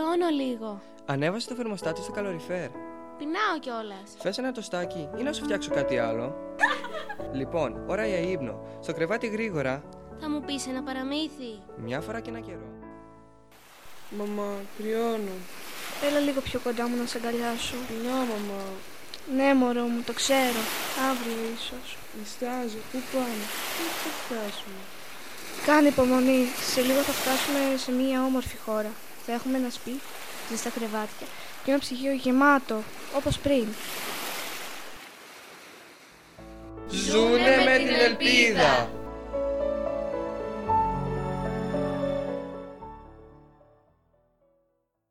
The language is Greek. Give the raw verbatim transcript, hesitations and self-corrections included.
Σκοτώνω λίγο. Ανέβασε το θερμοστάτη στο καλοριφέρ. Πεινάω κιόλας. Θες ένα τοστάκι ή να σου φτιάξω κάτι άλλο? Λοιπόν, ώρα για ύπνο. Στο κρεβάτι γρήγορα. Θα μου πεις ένα παραμύθι? Μια φορά και ένα καιρό. Μαμά, κρυώνω. Έλα λίγο πιο κοντά μου να σε αγκαλιάσω. Να, μαμά. Ναι, μωρό μου, το ξέρω. Αύριο ίσως. Νιστάζω. Πού πάμε? Πού θα φτάσουμε? Κάνε υπομονή. Σε λίγο θα φτάσουμε σε μια όμορφη χώρα. Θα έχουμε ένα σπίτι, ζεστά κρεβάτια και ένα ψυγείο γεμάτο, όπως πριν. Ζούνε με την ελπίδα!